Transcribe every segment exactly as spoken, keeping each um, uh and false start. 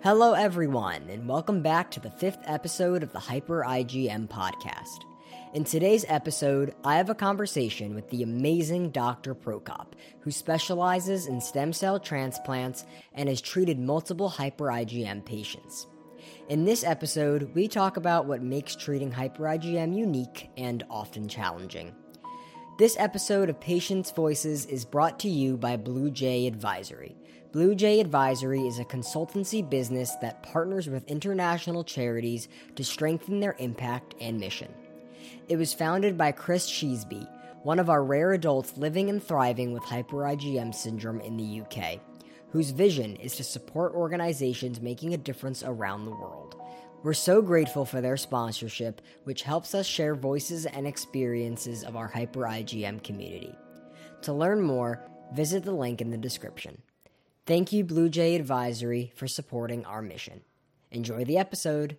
Hello everyone, and welcome back to the fifth episode of the Hyper I G M podcast. In today's episode, I have a conversation with the amazing Doctor Prokop, who specializes in stem cell transplants and has treated multiple Hyper I G M patients. In this episode, we talk about what makes treating Hyper I G M unique and often challenging. This episode of Patients' Voices is brought to you by Blue Jay Advisory. Blue Jay Advisory is a consultancy business that partners with international charities to strengthen their impact and mission. It was founded by Chris Sheesby, one of our rare adults living and thriving with Hyper I G M syndrome in the U K, whose vision is to support organizations making a difference around the world. We're so grateful for their sponsorship, which helps us share voices and experiences of our Hyper I G M community. To learn more, visit the link in the description. Thank you, Blue Jay Advisory, for supporting our mission. Enjoy the episode.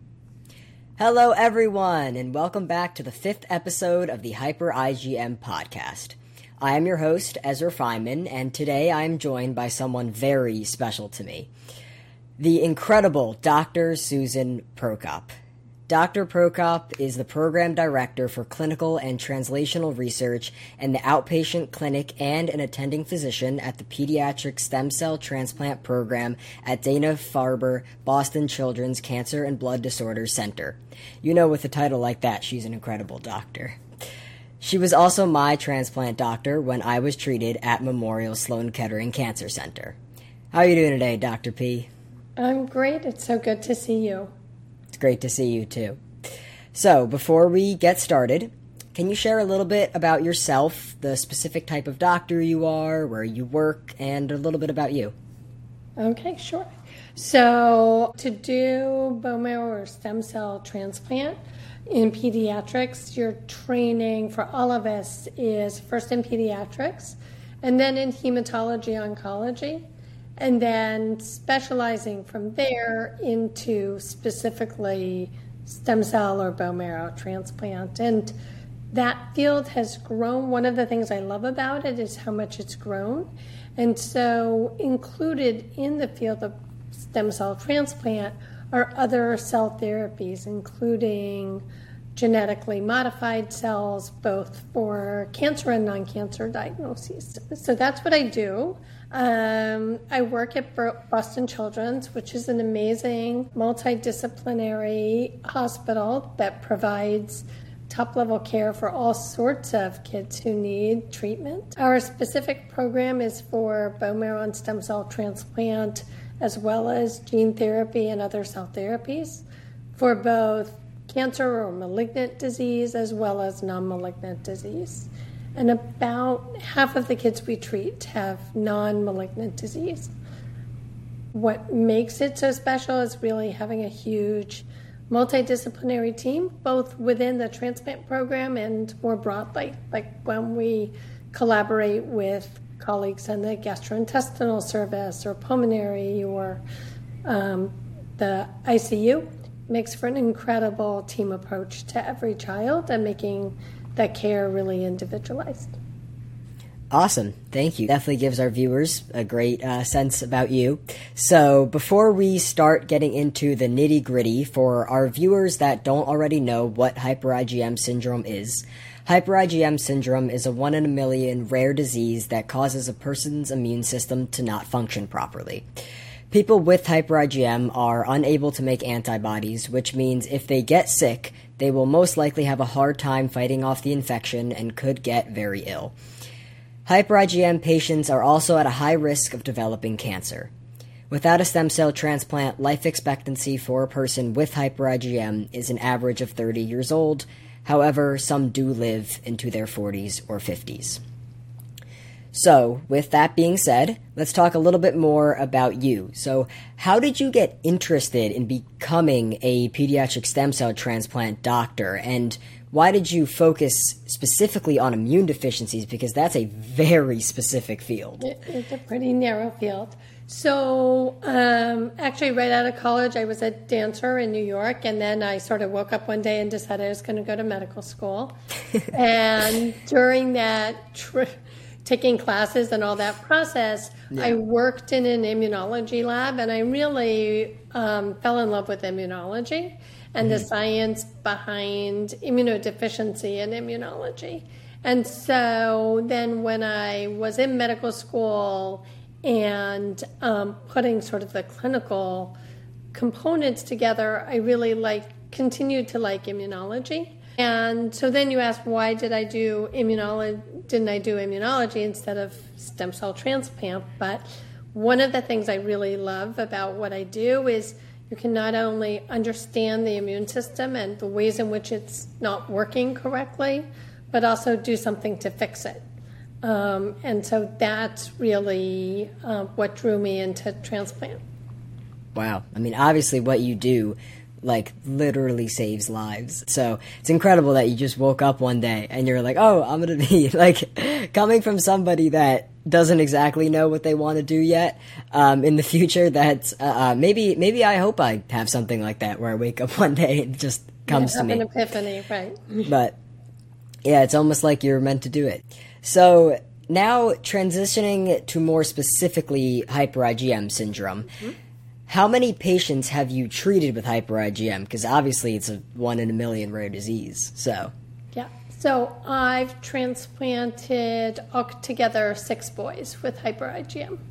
Hello, everyone, and welcome back to the fifth episode of the Hyper I G M podcast. I am your host, Ezra Feynman, and today I am joined by someone very special to me, the incredible Doctor Susan Prokop. Doctor Prokop is the Program Director for Clinical and Translational Research in the Outpatient Clinic and an attending physician at the Pediatric Stem Cell Transplant Program at Dana-Farber Boston Children's Cancer and Blood Disorders Center. You know, with a title like that, she's an incredible doctor. She was also my transplant doctor when I was treated at Memorial Sloan Kettering Cancer Center. How are you doing today, Doctor P? I'm great. It's so good to see you. It's great to see you, too. So, before we get started, can you share a little bit about yourself, the specific type of doctor you are, where you work, and a little bit about you? Okay, sure. So, to do bone marrow or stem cell transplant in pediatrics, your training for all of us is first in pediatrics, and then in hematology oncology, and then specializing from there into specifically stem cell or bone marrow transplant. And that field has grown. One of the things I love about it is how much it's grown. And so included in the field of stem cell transplant are other cell therapies, including genetically modified cells, both for cancer and non-cancer diagnoses. So that's what I do. Um, I work at Boston Children's, which is an amazing multidisciplinary hospital that provides top-level care for all sorts of kids who need treatment. Our specific program is for bone marrow and stem cell transplant, as well as gene therapy and other cell therapies for both cancer or malignant disease as well as non-malignant disease. And about half of the kids we treat have non-malignant disease. What makes it so special is really having a huge multidisciplinary team, both within the transplant program and more broadly, like when we collaborate with colleagues in the gastrointestinal service or pulmonary or um, the I C U. Makes for an incredible team approach to every child and making that care really individualized. Awesome. Thank you. Definitely gives our viewers a great uh, sense about you. So before we start getting into the nitty-gritty, for our viewers that don't already know what Hyper I G M syndrome is, Hyper I G M syndrome is a one in a million rare disease that causes a person's immune system to not function properly. People with Hyper I G M are unable to make antibodies, which means if they get sick, they will most likely have a hard time fighting off the infection and could get very ill. Hyper I G M patients are also at a high risk of developing cancer. Without a stem cell transplant, life expectancy for a person with Hyper I G M is an average of thirty years old. However, some do live into their forties or fifties. So, with that being said, let's talk a little bit more about you. So, how did you get interested in becoming a pediatric stem cell transplant doctor, and why did you focus specifically on immune deficiencies? Because that's a very specific field. It's a pretty narrow field. So, um, actually, right out of college, I was a dancer in New York, and then I sort of woke up one day and decided I was going to go to medical school. And during that trip, taking classes and all that process, yeah. I worked in an immunology lab, and I really um, fell in love with immunology and mm-hmm. the science behind immunodeficiency and immunology. And so then when I was in medical school and um, putting sort of the clinical components together, I really like continued to like immunology. And so then you ask, why did I do immunology? Didn't I do immunology instead of stem cell transplant? But one of the things I really love about what I do is you can not only understand the immune system and the ways in which it's not working correctly, but also do something to fix it. Um, and so that's really uh, what drew me into transplant. Wow. I mean, obviously what you do like literally saves lives. So it's incredible that you just woke up one day and you're like, oh, I'm going to be like coming from somebody that doesn't exactly know what they want to do yet. Um, in the future, that's uh, uh, maybe, maybe I hope I have something like that where I wake up one day and it just comes yeah, to me. An epiphany, right. But yeah, it's almost like you're meant to do it. So now transitioning to more specifically hyper I G M syndrome, mm-hmm. how many patients have you treated with hyper I G M? Because obviously it's a one in a million rare disease. So yeah, so I've transplanted altogether six boys with hyper I G M.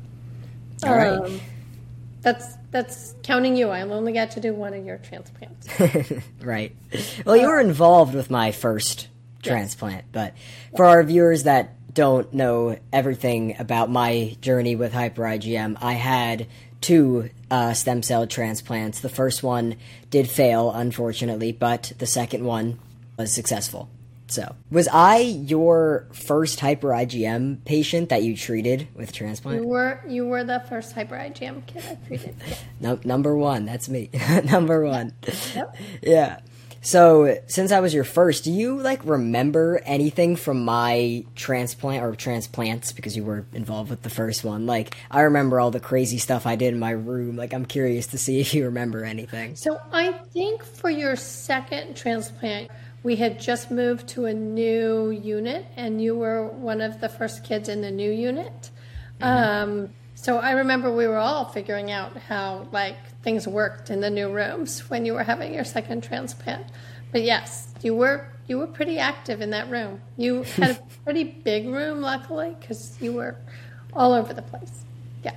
All right. Um, that's that's counting you. I only got to do one of your transplants. Right. Well, you were involved with my first transplant, yes. But for our viewers that don't know everything about my journey with hyper I G M, I had two uh, stem cell transplants. The first one did fail, unfortunately, but the second one was successful. So, was I your first hyper I G M patient that you treated with transplant? You were you were the first hyper I G M kid I treated. no, number one, that's me. Number one. Yep. Yeah. So, since I was your first, do you, like, remember anything from my transplant, or transplants, because you were involved with the first one? Like, I remember all the crazy stuff I did in my room. Like, I'm curious to see if you remember anything. So, I think for your second transplant, we had just moved to a new unit, and you were one of the first kids in the new unit. Mm-hmm. Um, so, I remember we were all figuring out how, like, things worked in the new rooms when you were having your second transplant. But yes, you were you were pretty active in that room. You had a pretty big room, luckily, because you were all over the place. Yeah.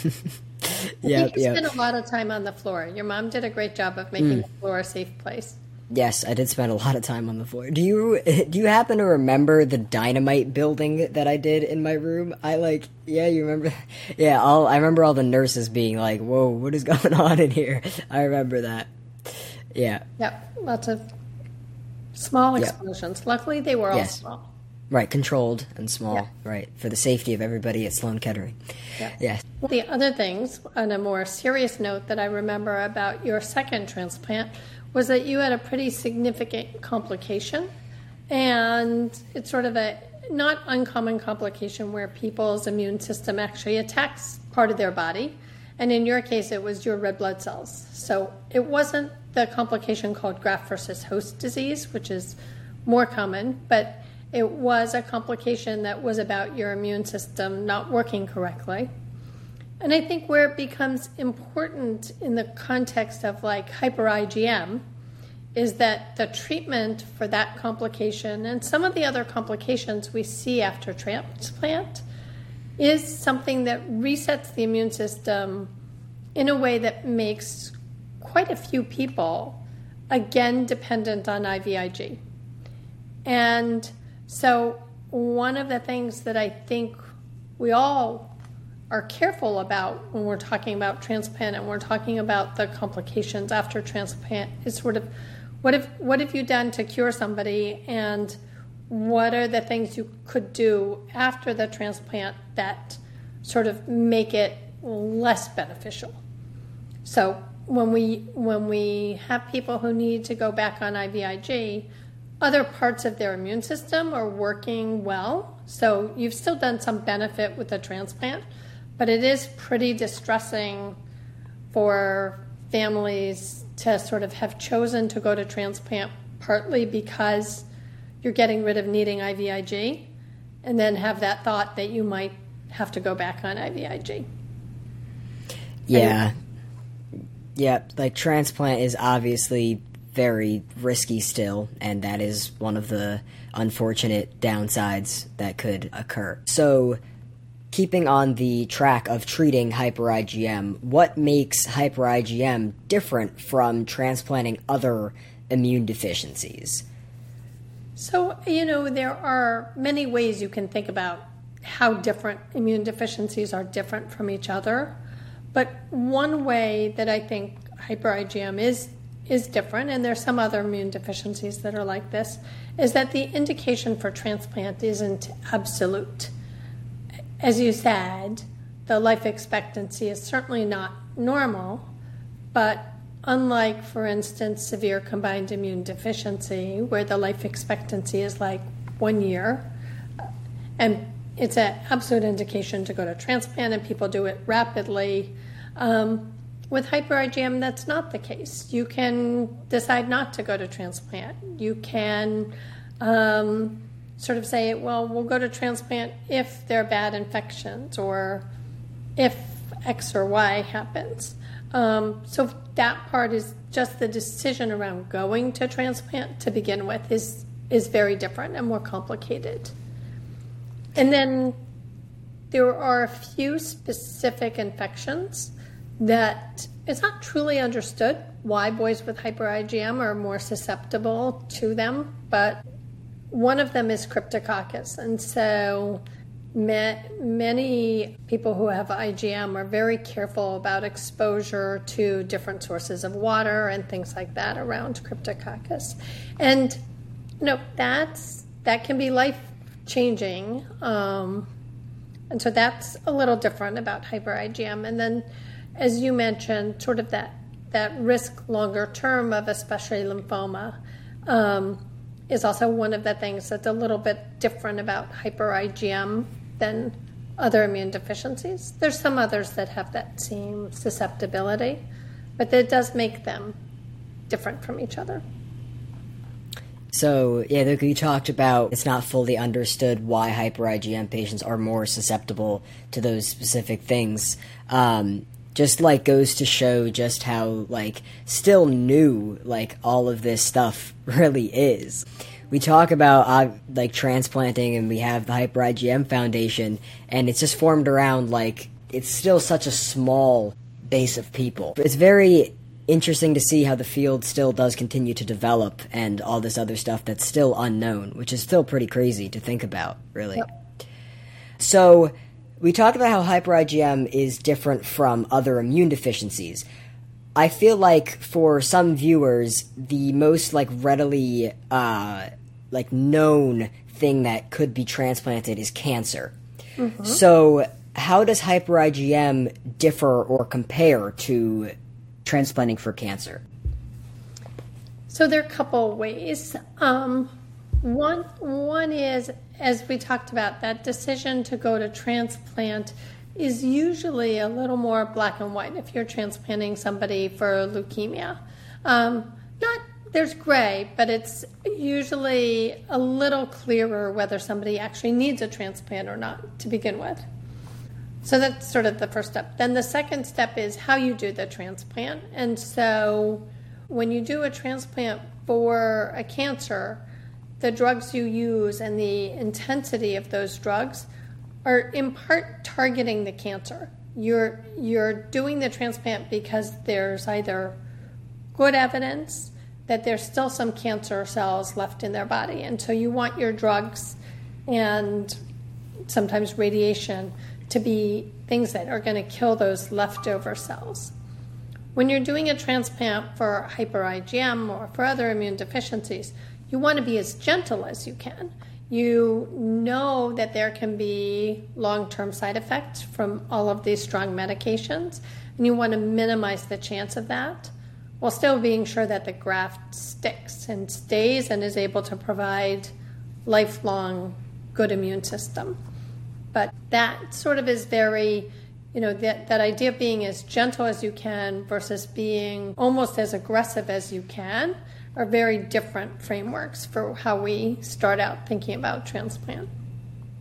Yeah. I think you yep. spent a lot of time on the floor. Your mom did a great job of making mm. the floor a safe place. Yes, I did spend a lot of time on the floor. Do you do you happen to remember the dynamite building that I did in my room? I like, yeah, you remember? Yeah, all I remember all the nurses being like, "Whoa, what is going on in here?" I remember that. Yeah. Yep, lots of small explosions. Yep. Luckily, they were all yes. small. Right, controlled and small. Yeah. Right, for the safety of everybody at Sloan Kettering. Yeah. Yes. The other things, on a more serious note, that I remember about your second transplant was that you had a pretty significant complication, and it's sort of a not uncommon complication where people's immune system actually attacks part of their body, and in your case it was your red blood cells. So it wasn't the complication called graft versus host disease, which is more common, but it was a complication that was about your immune system not working correctly. And I think where it becomes important in the context of like hyper I G M is that the treatment for that complication and some of the other complications we see after transplant is something that resets the immune system in a way that makes quite a few people again dependent on I V I G. And so one of the things that I think we all are careful about when we're talking about transplant and we're talking about the complications after transplant is sort of what have what have you done to cure somebody, and what are the things you could do after the transplant that sort of make it less beneficial. So when we when we have people who need to go back on I V I G, other parts of their immune system are working well. So you've still done some benefit with the transplant, but it is pretty distressing for families to sort of have chosen to go to transplant partly because you're getting rid of needing I V I G, and then have that thought that you might have to go back on I V I G. Yeah. And, yeah, like transplant is obviously very risky still, and that is one of the unfortunate downsides that could occur. So, keeping on the track of treating hyper I G M, what makes hyper I G M different from transplanting other immune deficiencies? So, you know, there are many ways you can think about how different immune deficiencies are different from each other. But one way that I think hyper I G M is is different, and there's some other immune deficiencies that are like this, is that the indication for transplant isn't absolute. As you said, the life expectancy is certainly not normal, but unlike, for instance, severe combined immune deficiency, where the life expectancy is like one year, and it's an absolute indication to go to transplant, and people do it rapidly. Um, with hyper I G M, that's not the case. You can decide not to go to transplant. You can um, sort of say, well, we'll go to transplant if there are bad infections or if X or Y happens. Um, so that part is just the decision around going to transplant to begin with is is very different and more complicated. And then there are a few specific infections that it's not truly understood why boys with hyper I G M are more susceptible to them, but one of them is Cryptococcus. And so ma- many people who have I G M are very careful about exposure to different sources of water and things like that around Cryptococcus. And, you know, that's, that can be life-changing. Um, and so that's a little different about hyper I G M. And then, as you mentioned, sort of that, that risk longer term of especially lymphoma um, is also one of the things that's a little bit different about hyper I G M than other immune deficiencies. There's some others that have that same susceptibility, but it does make them different from each other. So, yeah, like you talked about, it's not fully understood why hyper I G M patients are more susceptible to those specific things. Um, just, like, goes to show just how, like, still new, like, all of this stuff really is. We talk about, uh, like, transplanting, and we have the Hyper I G M Foundation, and it's just formed around, like, it's still such a small base of people. It's very interesting to see how the field still does continue to develop and all this other stuff that's still unknown, which is still pretty crazy to think about, really. Yep. So, we talked about how hyper I G M is different from other immune deficiencies. I feel like for some viewers, the most like readily uh, like known thing that could be transplanted is cancer. Mm-hmm. So, how does hyper I G M differ or compare to transplanting for cancer? So there are a couple ways. Um, one one is, as we talked about, that decision to go to transplant is usually a little more black and white if you're transplanting somebody for leukemia. Um, not there's gray, but it's usually a little clearer whether somebody actually needs a transplant or not to begin with. So that's sort of the first step. Then the second step is how you do the transplant. And so when you do a transplant for a cancer, the drugs you use and the intensity of those drugs are in part targeting the cancer. You're you're doing the transplant because there's either good evidence that there's still some cancer cells left in their body, and so you want your drugs and sometimes radiation to be things that are going to kill those leftover cells. When you're doing a transplant for hyper I G M or for other immune deficiencies, you want to be as gentle as you can. You know that there can be long-term side effects from all of these strong medications, and you want to minimize the chance of that while still being sure that the graft sticks and stays and is able to provide lifelong good immune system. But that sort of is very, you know, that, that idea of being as gentle as you can versus being almost as aggressive as you can are very different frameworks for how we start out thinking about transplant.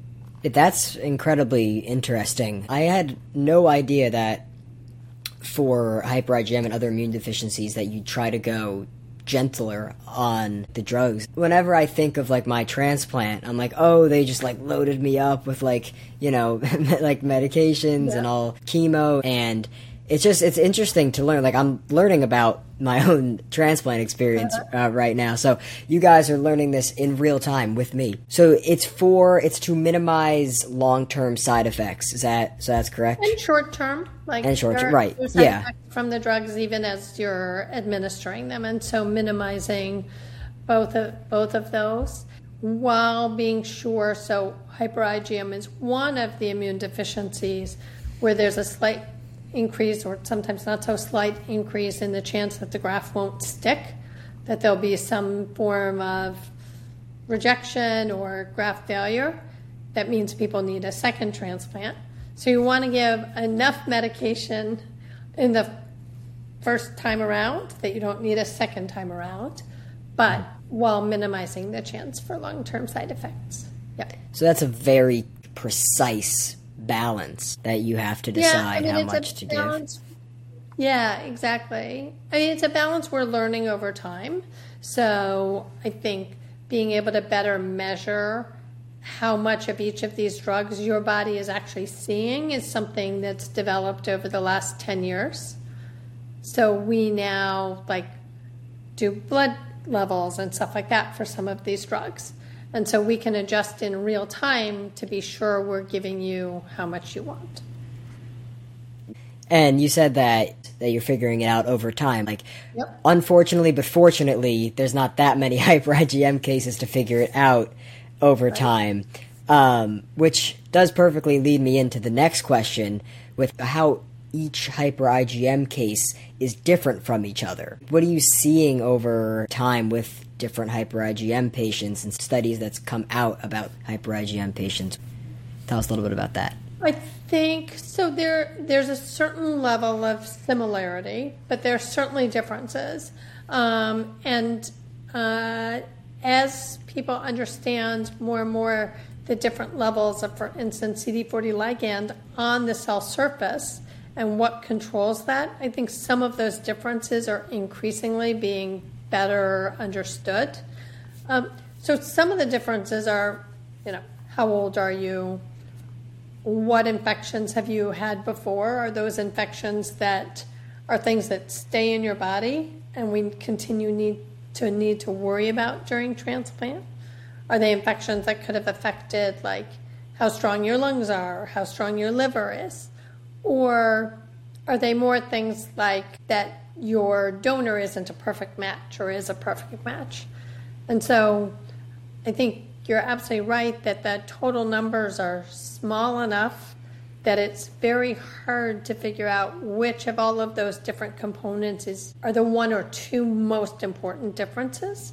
That's incredibly interesting. I had no idea that for hyper I G M and other immune deficiencies that you try to go gentler on the drugs. Whenever I think of like my transplant, I'm like, oh, they just like loaded me up with like, you know, like medications yeah. and all chemo, and it's just, it's interesting to learn. Like, I'm learning about my own transplant experience uh, right now. So you guys are learning this in real time with me. So it's for, it's to minimize long-term side effects. Is that, so that's correct? And short-term. Like and short-term, right. Yeah. From the drugs, even as you're administering them. And so minimizing both of, both of those while being sure. So hyper I G M is one of the immune deficiencies where there's a slight increase, or sometimes not so slight increase, in the chance that the graft won't stick, that there'll be some form of rejection or graft failure. That means people need a second transplant. So you want to give enough medication in the first time around that you don't need a second time around, but while minimizing the chance for long-term side effects. Yep. So that's a very precise balance that you have to decide yeah, I mean, how much to balance. give. Yeah, exactly. I mean, it's a balance we're learning over time. So I think being able to better measure how much of each of these drugs your body is actually seeing is something that's developed over the last ten years. So we now like do blood levels and stuff like that for some of these drugs. And so we can adjust in real time to be sure we're giving you how much you want. And you said that, that you're figuring it out over time. Like, yep. Unfortunately, but fortunately, there's not that many hyper I G M cases to figure it out over right. time, um, which does perfectly lead me into the next question with how each hyper I G M case is different from each other. What are you seeing over time with different hyper I G M patients and studies that's come out about hyper I G M patients? Tell us a little bit about that. I think, so there there's a certain level of similarity, but there are certainly differences. Um, and uh, as people understand more and more the different levels of, for instance, C D forty ligand on the cell surface and what controls that, I think some of those differences are increasingly being better understood. Um, so some of the differences are, you know, how old are you? What infections have you had before? Are those infections that are things that stay in your body and we continue need to need to worry about during transplant? Are they infections that could have affected like how strong your lungs are or how strong your liver is? Or are they more things like that your donor isn't a perfect match or is a perfect match? And so I think you're absolutely right that the total numbers are small enough that it's very hard to figure out which of all of those different components is are the one or two most important differences.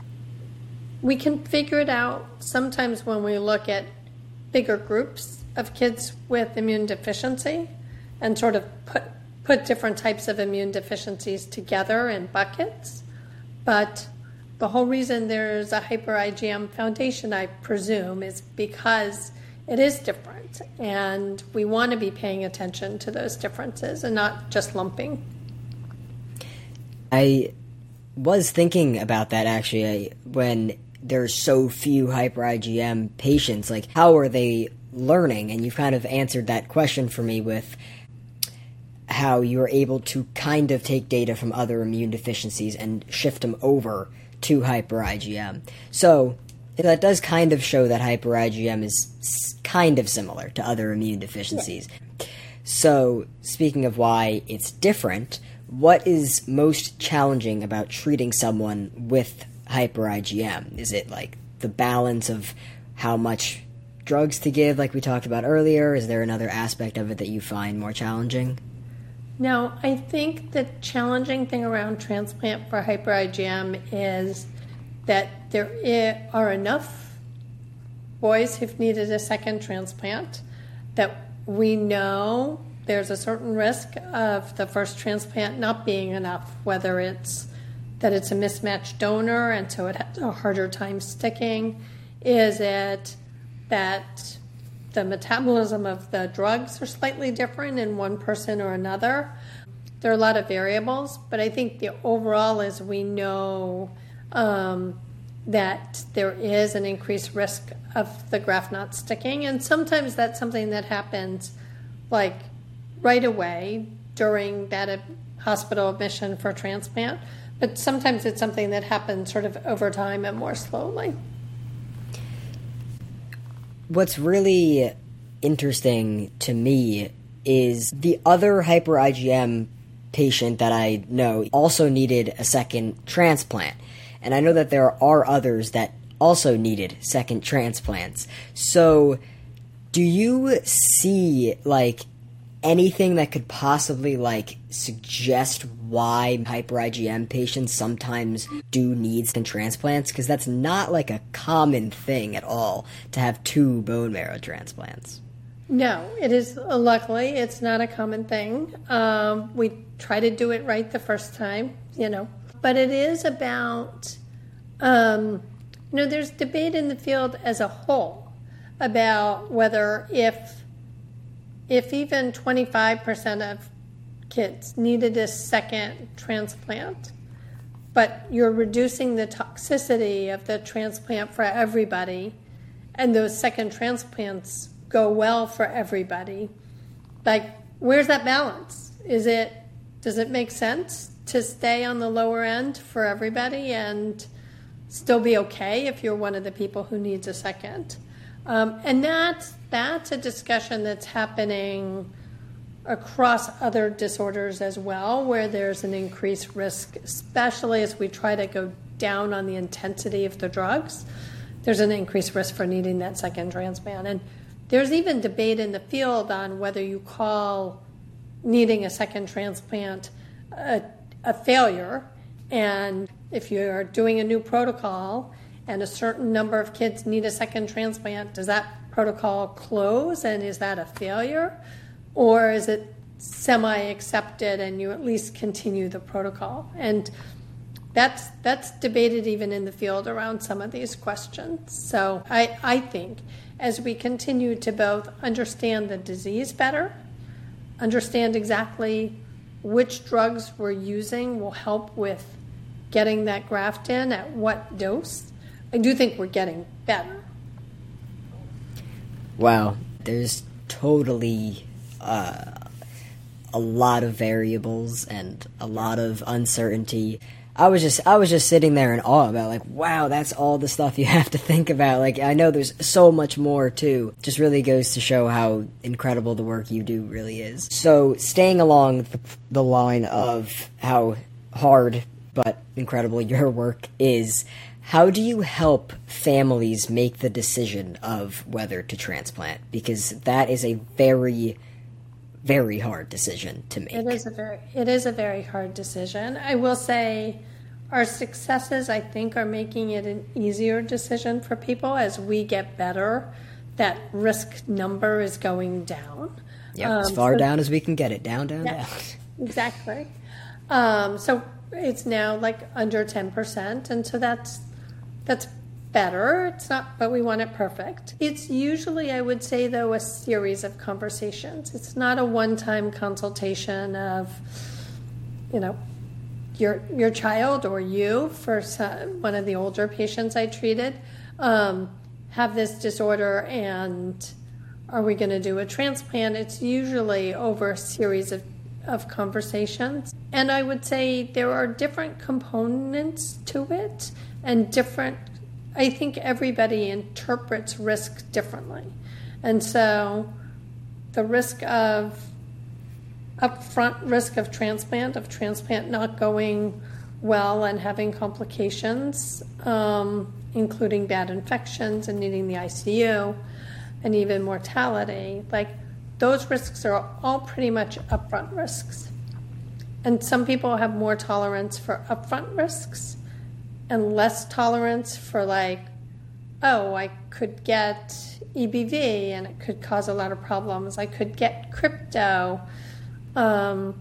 We can figure it out sometimes when we look at bigger groups of kids with immune deficiency and sort of put put different types of immune deficiencies together in buckets. But the whole reason there's a hyper I G M foundation, I presume, is because it is different. And we want to be paying attention to those differences and not just lumping. I was thinking about that, actually, I, when there's so few hyper I G M patients. Like, how are they learning? And you've kind of answered that question for me with how you're able to kind of take data from other immune deficiencies and shift them over to hyper I G M. So that does kind of show that hyper I G M is kind of similar to other immune deficiencies. Yeah. So speaking of why it's different, what is most challenging about treating someone with hyper I G M? Is it like the balance of how much drugs to give, like we talked about earlier? Is there another aspect of it that you find more challenging? No, I think the challenging thing around transplant for hyper I G M is that there are enough boys who've needed a second transplant that we know there's a certain risk of the first transplant not being enough, whether it's that it's a mismatched donor and so it has a harder time sticking. Is it that the metabolism of the drugs are slightly different in one person or another. There are a lot of variables, but I think the overall is we know um, that there is an increased risk of the graft not sticking, and sometimes that's something that happens like right away during that hospital admission for transplant, but sometimes it's something that happens sort of over time and more slowly. What's really interesting to me is the other hyper I G M patient that I know also needed a second transplant. And I know that there are others that also needed second transplants. So do you see, like, anything that could possibly, like, suggest why hyper I G M patients sometimes do need some transplants? Because that's not, like, a common thing at all to have two bone marrow transplants. No, it is, luckily, it's not a common thing. Um, we try to do it right the first time, you know. But it is about, um, you know, there's debate in the field as a whole about whether if, if even twenty-five percent of kids needed a second transplant, but you're reducing the toxicity of the transplant for everybody, and those second transplants go well for everybody, like, where's that balance? Is it, does it make sense to stay on the lower end for everybody and still be okay if you're one of the people who needs a second? Um, and that's, that's a discussion that's happening across other disorders as well, where there's an increased risk, especially as we try to go down on the intensity of the drugs. There's an increased risk for needing that second transplant. And there's even debate in the field on whether you call needing a second transplant a, a failure. And if you're doing a new protocol and a certain number of kids need a second transplant, does that protocol close and is that a failure? Or is it semi-accepted and you at least continue the protocol? And that's that's debated even in the field around some of these questions. So I, I think as we continue to both understand the disease better, understand exactly which drugs we're using will help with getting that graft in at what dose, I do think we're getting better. Wow, there's totally uh, a lot of variables and a lot of uncertainty. I was just I was just sitting there in awe about, like, wow, that's all the stuff you have to think about. Like, I know there's so much more too. Just really goes to show how incredible the work you do really is. So, staying along the, the line of how hard but incredible your work is, how do you help families make the decision of whether to transplant? Because that is a very, very hard decision to make. It is a very, it is a very hard decision. I will say our successes, I think, are making it an easier decision for people as we get better. That risk number is going down. Yep, um, as far so, down as we can get it. Down, down, yeah, down. Exactly. Um, so it's now like under ten percent, and so that's that's better. It's not, but we want it perfect. It's usually, I would say, though, a series of conversations. It's not a one-time consultation of, you know, your your child or you, for some, one of the older patients I treated, um, have this disorder and are we going to do a transplant? It's usually over a series of, of conversations. And I would say there are different components to it and different, I think everybody interprets risk differently. And so the risk of, upfront risk of transplant, of transplant not going well and having complications, um, including bad infections and needing the I C U and even mortality, like those risks are all pretty much upfront risks. And some people have more tolerance for upfront risks and less tolerance for, like, oh, I could get E B V and it could cause a lot of problems. I could get crypto. Um,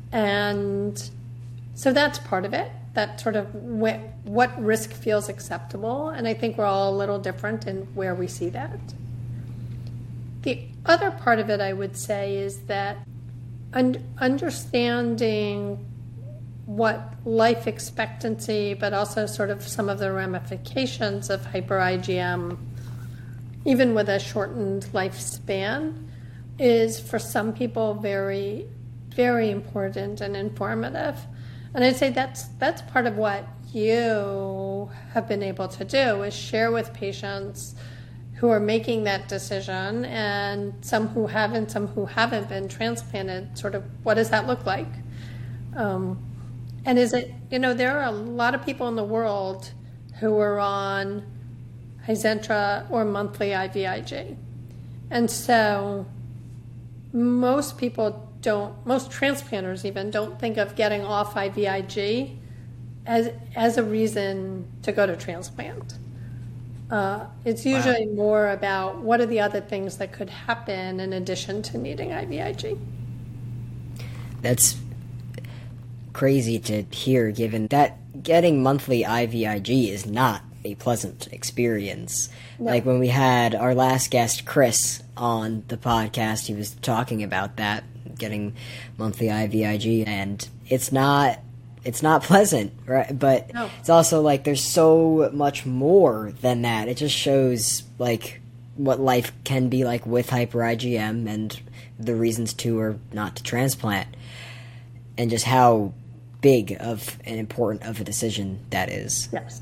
and so that's part of it, that sort of wh- what risk feels acceptable. And I think we're all a little different in where we see that. the other part of it, I would say, is that un- understanding what life expectancy, but also sort of some of the ramifications of hyper I G M, even with a shortened lifespan, is for some people very, very important and informative. And I'd say that's that's part of what you have been able to do, is share with patients who are making that decision, and some who haven't, some who haven't been transplanted, sort of what does that look like? Um, and is it, you know, there are a lot of people in the world who are on Hizentra or monthly I V I G. And so most people don't, most transplanters even, don't think of getting off I V I G as as a reason to go to transplant. Uh, it's usually wow. more about what are the other things that could happen in addition to needing I V I G. That's crazy to hear, given that getting monthly I V I G is not a pleasant experience. No. Like when we had our last guest, Chris, on the podcast, he was talking about that, getting monthly I V I G, and it's not it's not pleasant, right? But no. It's also like there's so much more than that. It just shows like what life can be like with hyper I G M and the reasons to or not to transplant, and just how big of and important of a decision that is. Yes.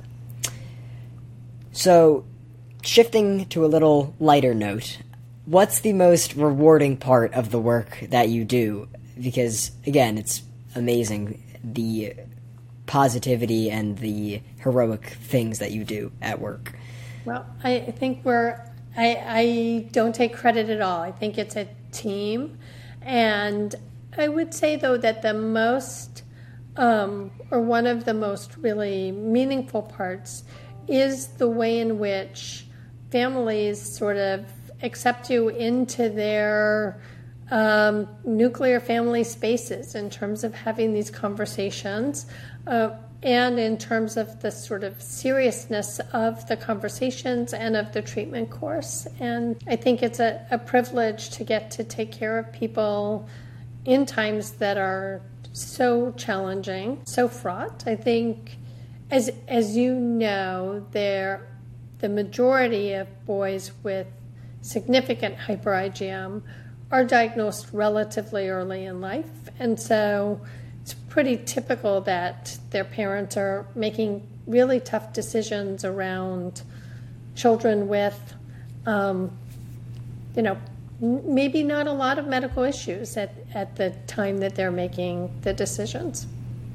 So, shifting to a little lighter note, what's the most rewarding part of the work that you do? Because, again, it's amazing, the positivity and the heroic things that you do at work. Well, I think we're, I, I don't take credit at all. I think it's a team. And I would say, though, that the most, um, or one of the most really meaningful parts is the way in which families sort of accept you into their um, nuclear family spaces in terms of having these conversations, uh, and in terms of the sort of seriousness of the conversations and of the treatment course. And I think it's a, a privilege to get to take care of people in times that are so challenging, so fraught. I think, as as you know, there the majority of boys with significant hyper I G M are diagnosed relatively early in life, and so it's pretty typical that their parents are making really tough decisions around children with, um, you know, maybe not a lot of medical issues at, at the time that they're making the decisions.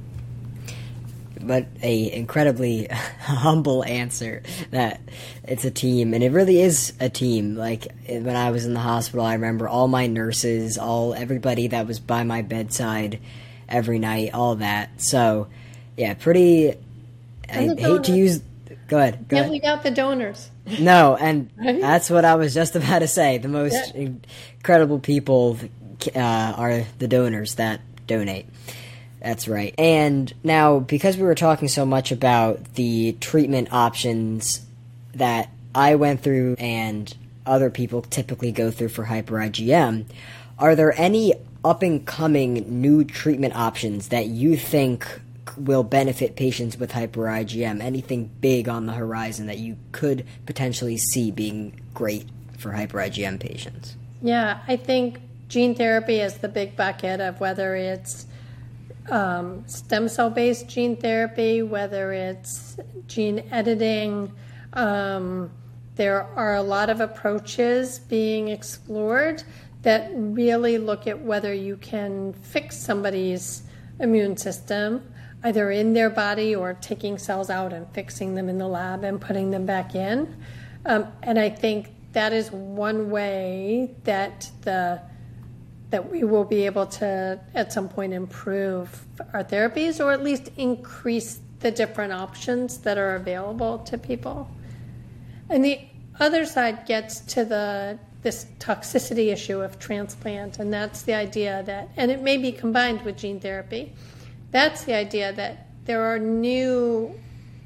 But a incredibly humble answer that it's a team, and it really is a team. Like when I was in the hospital, I remember all my nurses, all everybody that was by my bedside every night, all that. So, yeah, pretty. I hate to use. Go ahead. Go Can't ahead. leave out the donors. No, and right? That's what I was just about to say. The most yeah. incredible people uh, are the donors that donate. That's right. And now, because we were talking so much about the treatment options that I went through and other people typically go through for hyper I G M, are there any up-and-coming new treatment options that you think will benefit patients with hyper I G M? Anything big on the horizon that you could potentially see being great for hyper I G M patients? Yeah, I think gene therapy is the big bucket of whether it's Um, stem cell-based gene therapy, whether it's gene editing. Um, there are a lot of approaches being explored that really look at whether you can fix somebody's immune system, either in their body or taking cells out and fixing them in the lab and putting them back in. Um, and I think that is one way that the that we will be able to, at some point, improve our therapies, or at least increase the different options that are available to people. And the other side gets to the this toxicity issue of transplant, and that's the idea that, and it may be combined with gene therapy, that's the idea that there are new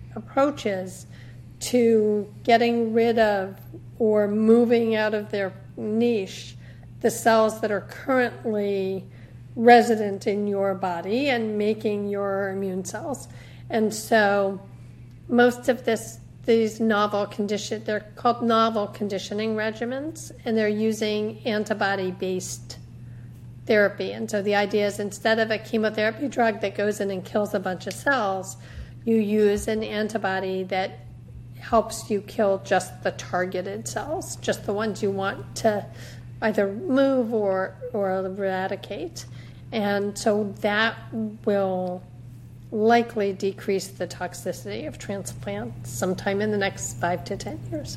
approaches to getting rid of or moving out of their niche the cells that are currently resident in your body and making your immune cells. And so most of this, these novel condition, they're called novel conditioning regimens, and they're using antibody-based therapy. And so the idea is, instead of a chemotherapy drug that goes in and kills a bunch of cells, you use an antibody that helps you kill just the targeted cells, just the ones you want to either move or, or eradicate. And so that will likely decrease the toxicity of transplant sometime in the next five to ten years.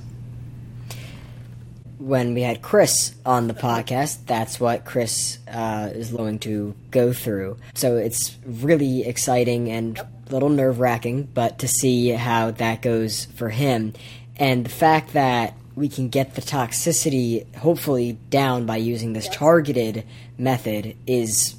When we had Chris on the podcast, that's what Chris uh, is going to go through. So it's really exciting and a little nerve-wracking, but to see how that goes for him. And the fact that we can get the toxicity hopefully down by using this targeted method is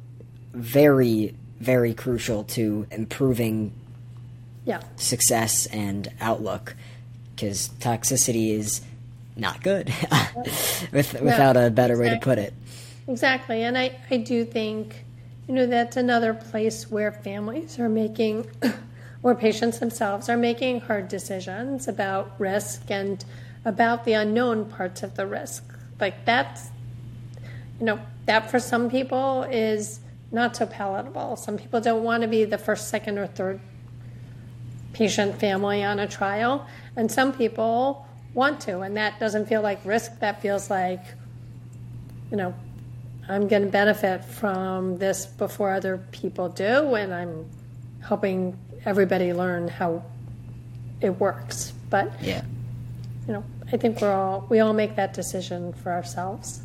very, very crucial to improving yeah. success and outlook, because toxicity is not good, With, without no, a better exactly. way to put it. Exactly. And I, I do think, you know, that's another place where families are making, or patients themselves are making hard decisions about risk and about the unknown parts of the risk. Like that's, you know, that for some people is not so palatable. Some people don't want to be the first, second, or third patient family on a trial. And some people want to, and that doesn't feel like risk. That feels like, you know, I'm going to benefit from this before other people do, and I'm helping everybody learn how it works. But, yeah. you know, I think we're all, we all make that decision for ourselves.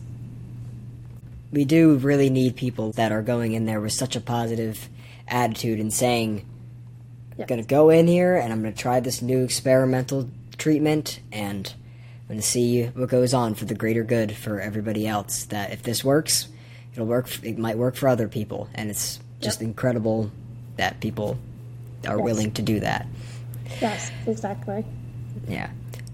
We do really need people that are going in there with such a positive attitude and saying, I'm Yep. going to go in here and I'm going to try this new experimental treatment, and I'm going to see what goes on for the greater good for everybody else. That if this works, it'll work. It might work for other people, and it's just Yep. incredible that people are Yes. willing to do that. Yes, exactly. Yeah.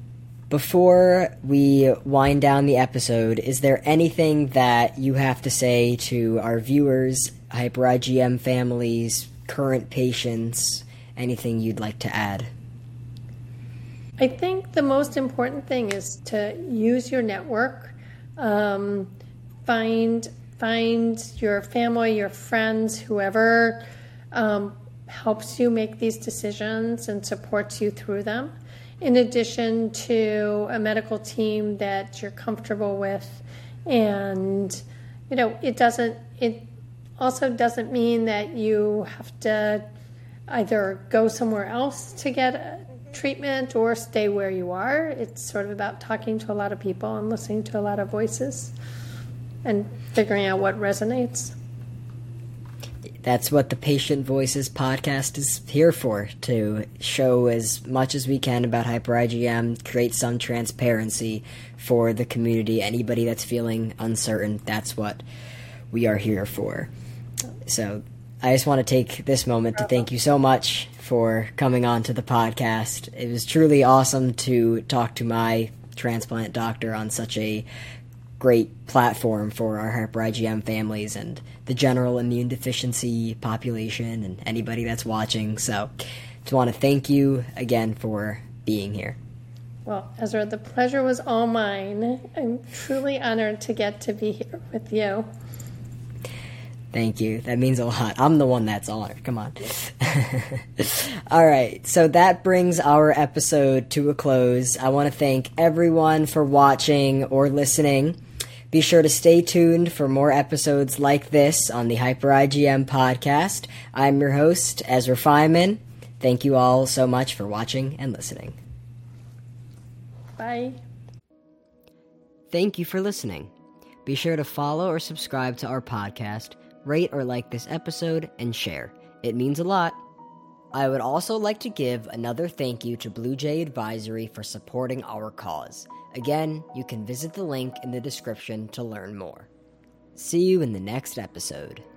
Before we wind down the episode, is there anything that you have to say to our viewers, Hyper I G M families, current patients, anything you'd like to add? I think the most important thing is to use your network. Um, find find your family, your friends, whoever um, helps you make these decisions and supports you through them. In addition to a medical team that you're comfortable with, and you know, it doesn't. It also doesn't mean that you have to either go somewhere else to get a treatment or stay where you are. It's sort of about talking to a lot of people and listening to a lot of voices and figuring out what resonates. That's what the Patient Voices podcast is here for, to show as much as we can about Hyper I G M, create some transparency for the community. Anybody that's feeling uncertain, that's what we are here for. So I just want to take this moment to thank you so much for coming on to the podcast. It was truly awesome to talk to my transplant doctor on such a great platform for our Hyper I G M families and the general immune deficiency population and anybody that's watching. So just want to thank you again for being here. Well, Ezra, the pleasure was all mine. I'm truly honored to get to be here with you. Thank you. That means a lot. I'm the one that's honored. Come on. All right. So that brings our episode to a close. I want to thank everyone for watching or listening. Be sure to stay tuned for more episodes like this on the Hyper I G M podcast. I'm your host, Ezra Feynman. Thank you all so much for watching and listening. Bye. Thank you for listening. Be sure to follow or subscribe to our podcast, rate or like this episode, and share. It means a lot. I would also like to give another thank you to Blue Jay Advisory for supporting our cause. Again, you can visit the link in the description to learn more. See you in the next episode.